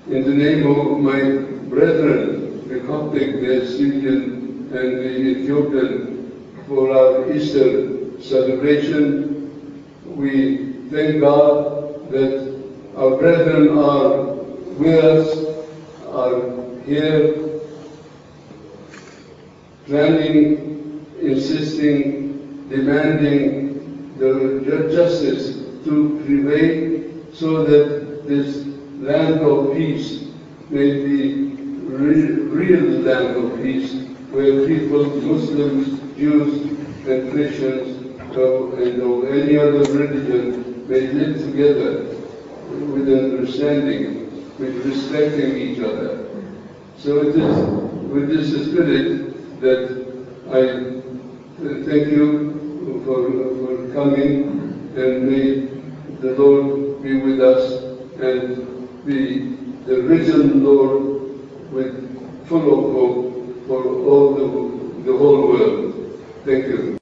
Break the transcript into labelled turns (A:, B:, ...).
A: In the name of my brethren, the Coptic, the Syrian, and the Ethiopian, for our Easter celebration, we thank God that our brethren are with us, are here, planning, insisting, demanding the justice to prevail so that this land of peace may be real land of peace, where people, Muslims, Jews, and Christians, and of any other religion may live together with understanding, with respecting each other. So it is with this spirit that I thank you for coming, and may the Lord be with us and be the risen Lord with full of hope for all the whole world. Thank you.